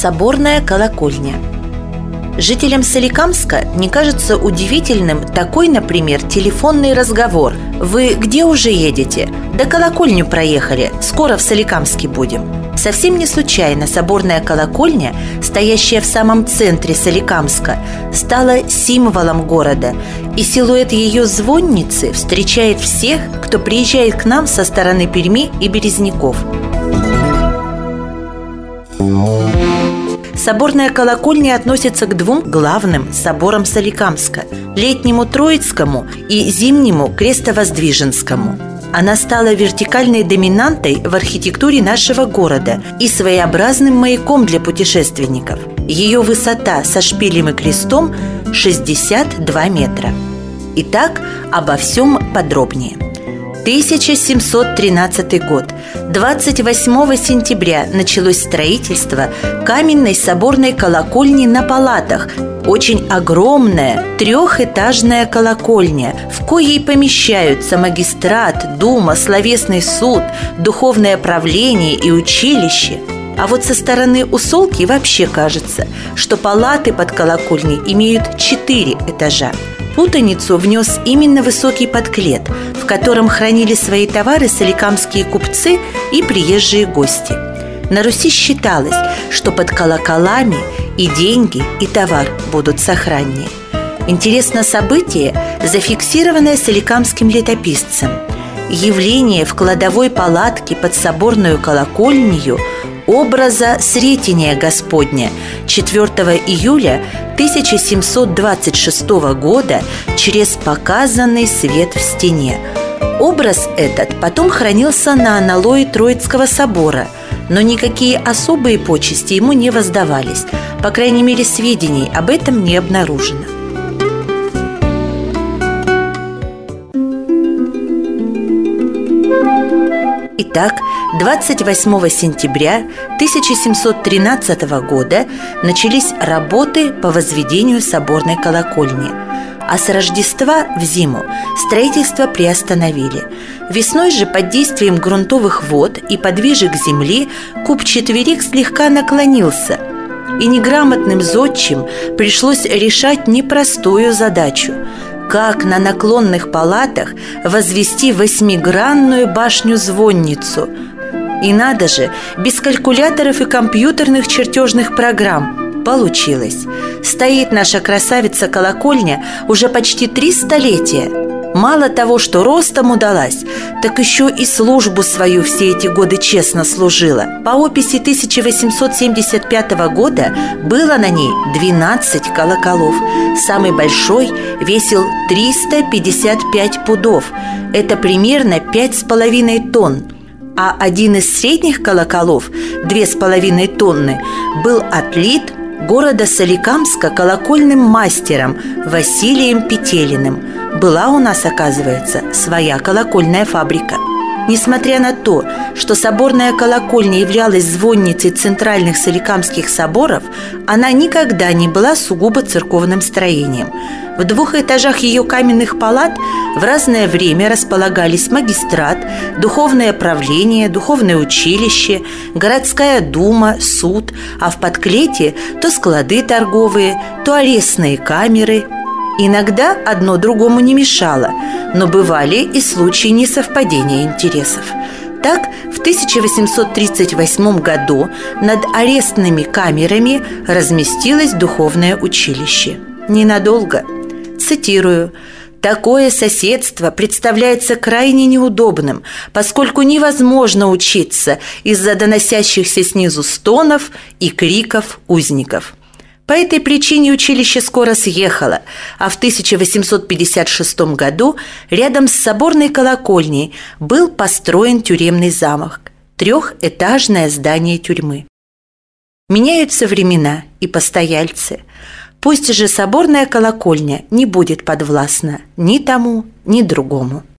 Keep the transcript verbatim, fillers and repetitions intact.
Соборная колокольня. Жителям Соликамска не кажется удивительным такой, например, телефонный разговор: «Вы где уже едете?» «Да колокольню проехали, скоро в Соликамске будем». Совсем не случайно соборная колокольня, стоящая в самом центре Соликамска, стала символом города, и силуэт ее звонницы встречает всех, кто приезжает к нам со стороны Перми и Березняков. Соборная колокольня относится к двум главным соборам Соликамска – летнему Троицкому и зимнему Крестовоздвиженскому. Она стала вертикальной доминантой в архитектуре нашего города и своеобразным маяком для путешественников. Ее высота со шпилем и крестом – шестьдесят два метра. Итак, обо всем подробнее. тысяча семьсот тринадцатый год. двадцать восьмого сентября началось строительство каменной соборной колокольни на Палатах. Очень огромная трехэтажная колокольня, в коей помещаются магистрат, дума, словесный суд, духовное правление и училище. А вот со стороны Усолки вообще кажется, что палаты под колокольней имеют четыре этажа. Путаницу внес именно высокий подклет, в котором хранили свои товары соликамские купцы и приезжие гости. На Руси считалось, что под колоколами и деньги, и товар будут сохраннее. Интересно событие, зафиксированное соликамским летописцем. Явление в кладовой палатке под соборную колокольнею образа Сретения Господня четвёртого июля тысяча семьсот двадцать шестого года через показанный свет в стене. Образ этот потом хранился на аналое Троицкого собора, но никакие особые почести ему не воздавались. По крайней мере, сведений об этом не обнаружено. Итак, двадцать восьмого сентября тысяча семьсот тринадцатого года начались работы по возведению соборной колокольни, а с Рождества в зиму строительство приостановили. Весной же под действием грунтовых вод и подвижек земли куб-четверик слегка наклонился, и неграмотным зодчим пришлось решать непростую задачу – как на наклонных палатах возвести восьмигранную башню-звонницу. И надо же, без калькуляторов и компьютерных чертежных программ. Получилось. Стоит наша красавица-колокольня уже почти три столетия. Мало того, что ростом удалась, так еще и службу свою все эти годы честно служила. По описи тысяча восемьсот семьдесят пятого года было на ней двенадцать колоколов. Самый большой весил триста пятьдесят пять пудов. Это примерно пять с половиной тонн. А один из средних колоколов, две с половиной тонны, был отлит города Соликамска колокольным мастером Василием Петелиным. Была у нас, оказывается, своя колокольная фабрика. Несмотря на то, что соборная колокольня являлась звонницей центральных соликамских соборов, она никогда не была сугубо церковным строением. В двух этажах ее каменных палат в разное время располагались магистрат, духовное правление, духовное училище, городская дума, суд, а в подклете то склады торговые, то арестные камеры. Иногда одно другому не мешало, но бывали и случаи несовпадения интересов. Так, в тысяча восемьсот тридцать восьмом году над арестными камерами разместилось духовное училище. Ненадолго. Цитирую: «Такое соседство представляется крайне неудобным, поскольку невозможно учиться из-за доносящихся снизу стонов и криков узников». По этой причине училище скоро съехало, а в тысяча восемьсот пятьдесят шестом году рядом с соборной колокольней был построен тюремный замок, трехэтажное здание тюрьмы. Меняются времена и постояльцы. Пусть же соборная колокольня не будет подвластна ни тому, ни другому.